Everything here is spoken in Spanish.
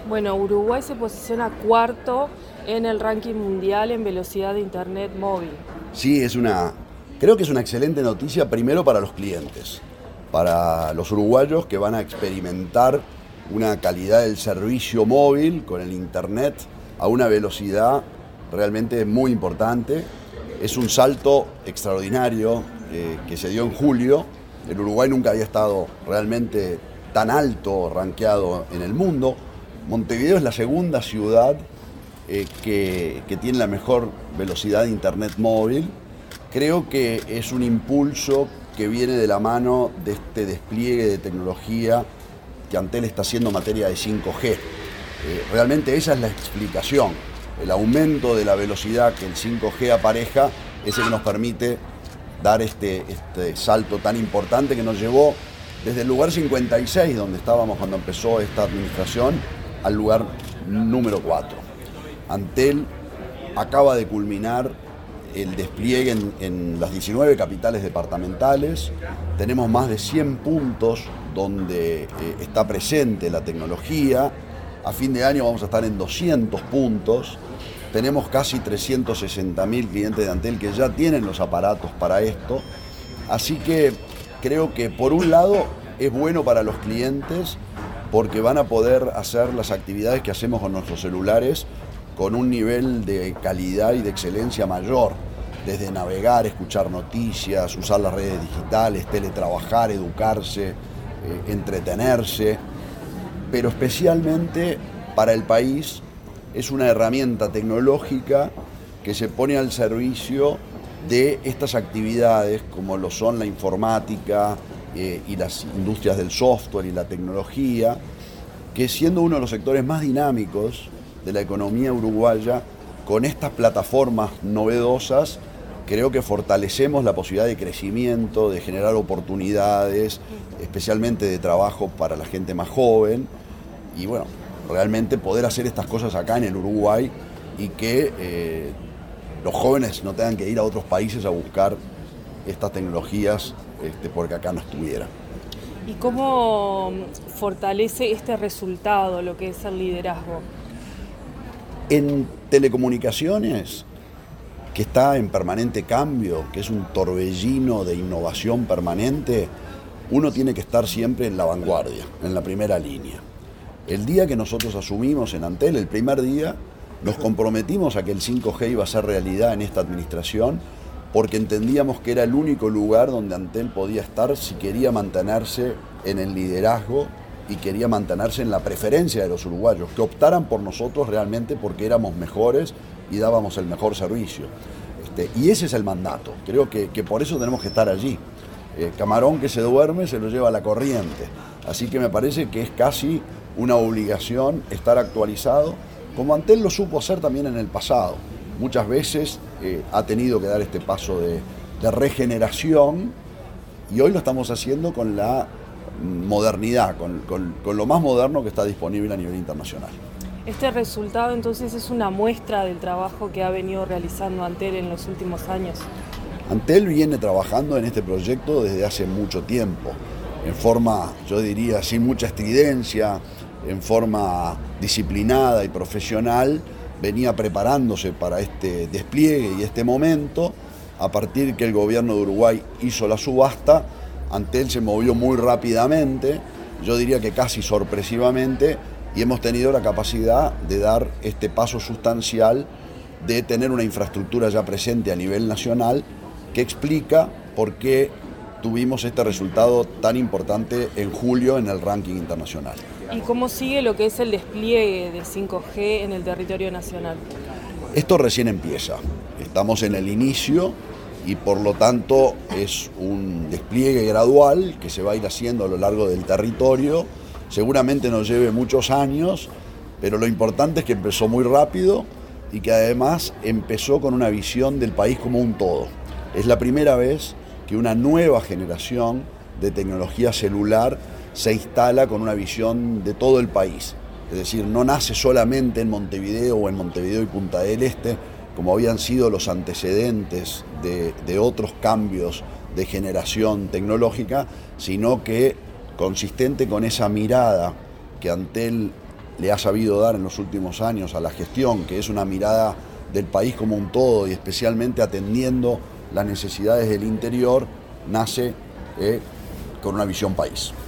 Bueno, Uruguay se posiciona cuarto en el ranking mundial en velocidad de internet móvil. Sí, creo que es una excelente noticia primero para los clientes, para los uruguayos que van a experimentar una calidad del servicio móvil con el internet a una velocidad realmente muy importante. Es un salto extraordinario que se dio en julio. El Uruguay nunca había estado realmente tan alto rankeado en el mundo. Montevideo es la segunda ciudad que tiene la mejor velocidad de internet móvil. Creo que es un impulso que viene de la mano de este despliegue de tecnología que Antel está haciendo en materia de 5G. Realmente esa es la explicación. El aumento de la velocidad que el 5G apareja es el que nos permite dar este salto tan importante que nos llevó desde el lugar 56, donde estábamos cuando empezó esta administración, al lugar número 4. Antel acaba de culminar el despliegue en las 19 capitales departamentales. Tenemos más de 100 puntos donde está presente la tecnología. A fin de año vamos a estar en 200 puntos. Tenemos casi 360.000 clientes de Antel que ya tienen los aparatos para esto. Así que creo que por un lado es bueno para los clientes porque van a poder hacer las actividades que hacemos con nuestros celulares con un nivel de calidad y de excelencia mayor, desde navegar, escuchar noticias, usar las redes digitales, teletrabajar, educarse, entretenerse, pero especialmente para el país es una herramienta tecnológica que se pone al servicio de estas actividades como lo son la informática y las industrias del software y la tecnología, que siendo uno de los sectores más dinámicos de la economía uruguaya, con estas plataformas novedosas, creo que fortalecemos la posibilidad de crecimiento, de generar oportunidades, especialmente de trabajo para la gente más joven, y bueno, realmente poder hacer estas cosas acá en el Uruguay y que los jóvenes no tengan que ir a otros países a buscar estas tecnologías porque acá no estuvieran. ¿Y cómo fortalece este resultado lo que es el liderazgo? En telecomunicaciones, que está en permanente cambio, que es un torbellino de innovación permanente, uno tiene que estar siempre en la vanguardia, en la primera línea. El día que nosotros asumimos en Antel, el primer día, nos comprometimos a que el 5G iba a ser realidad en esta administración porque entendíamos que era el único lugar donde Antel podía estar si quería mantenerse en el liderazgo y quería mantenerse en la preferencia de los uruguayos, que optaran por nosotros realmente porque éramos mejores y dábamos el mejor servicio. Y ese es el mandato, creo que por eso tenemos que estar allí. Camarón que se duerme se lo lleva a la corriente, así que me parece que es casi una obligación estar actualizado, como Antel lo supo hacer también en el pasado. Muchas veces ha tenido que dar este paso de regeneración y hoy lo estamos haciendo con la modernidad, con lo más moderno que está disponible a nivel internacional. Este resultado entonces es una muestra del trabajo que ha venido realizando Antel en los últimos años. Antel viene trabajando en este proyecto desde hace mucho tiempo, en forma, yo diría, sin mucha estridencia, en forma disciplinada y profesional, venía preparándose para este despliegue y este momento. A partir que el gobierno de Uruguay hizo la subasta, Antel se movió muy rápidamente, yo diría que casi sorpresivamente, y hemos tenido la capacidad de dar este paso sustancial de tener una infraestructura ya presente a nivel nacional que explica por qué tuvimos este resultado tan importante en julio en el ranking internacional. ¿Y cómo sigue lo que es el despliegue de 5G en el territorio nacional? Esto recién empieza, estamos en el inicio y por lo tanto es un despliegue gradual que se va a ir haciendo a lo largo del territorio. Seguramente nos lleve muchos años, pero lo importante es que empezó muy rápido y que además empezó con una visión del país como un todo. Es la primera vez que una nueva generación de tecnología celular se instala con una visión de todo el país. Es decir, no nace solamente en Montevideo o en Montevideo y Punta del Este, como habían sido los antecedentes de otros cambios de generación tecnológica, sino que consistente con esa mirada que Antel le ha sabido dar en los últimos años a la gestión, que es una mirada del país como un todo y especialmente atendiendo las necesidades del interior, nace con una visión país.